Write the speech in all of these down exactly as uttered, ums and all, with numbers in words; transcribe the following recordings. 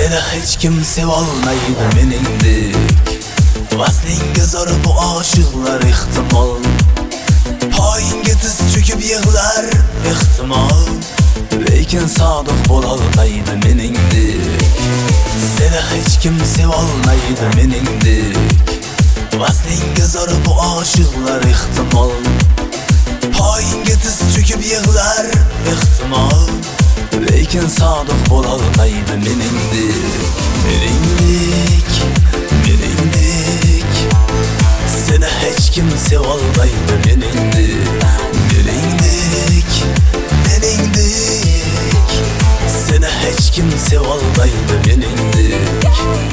Seni hech kim sevolmaydi meningdek. Vaslinga zor bu oshiqlar ehtimol, poyinga tiz cho'kib yig'lar ehtimol, lekin sodiq bo'lolmaydi meningdek. Seni hech kim sevolmaydi meningdek. Vaslinga zor bu oshiqlar ehtimol, poyinga tiz cho'kib yig'lar ehtimol, lekin sodiq bo'lolmaydi meningdek. Meningdek, meningdek. Seni hech kim sevolmaydi meningdek. Meningdek, meningdek. Seni hech kim sevolmaydi meningdek.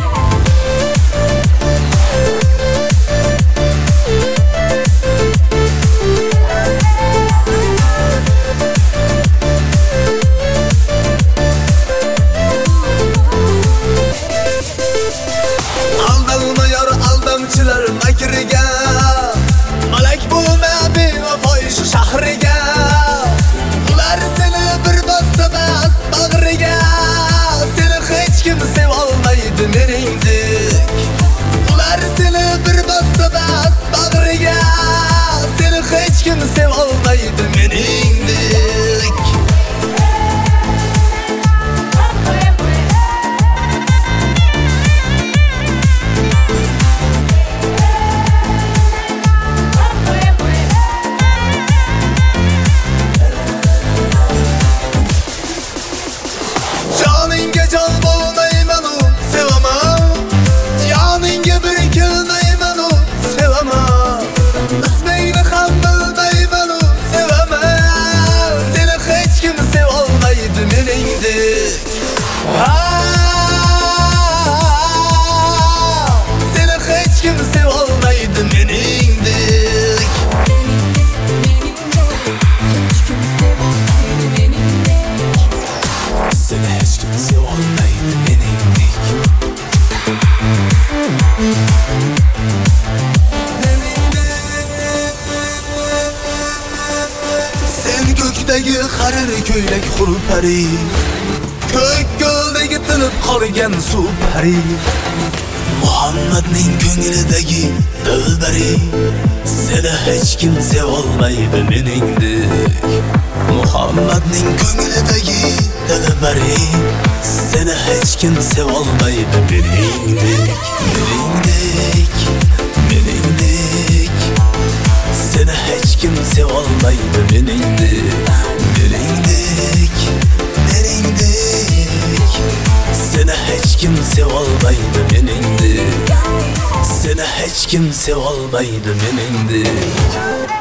Makriga malak bo'lma bevafo shu shahriga, ular seni bir bossa bas bag'riga. Seni hech kim sevolmaydi meningdek. Ular seni bir bossa bas bag'riga. Seni hech kim sevolmaydi meningdek. Jon bo'lmayman u sevaman, yoningga bir kelmayman u sevaman, ismingni ham bilmayman u sevaman. Seni hech kim sevolmaydi meningdek. Seni hech kim sevolmaydi meningdek. Seni hech kim sevolmaydi meningdek. Sen ko'kdagi harir ko'ylak xulpari, ko'k ko'ldagi tinib qolgan suv pari, Muhammadning ko'nglidagi dilbari. Seni hech kim sevolmaydi meningdek. Muhammadning ko'nglidagi dilbari. Seni hech kim sevolmaydi meningdek. Meningdek, meningdek. Seni hech kim sevolmaydi meningdek. Meningdek, meningdek. Seni hech kim sevolmaydi meningdek. Seni hech kim sevolmaydi meningdek.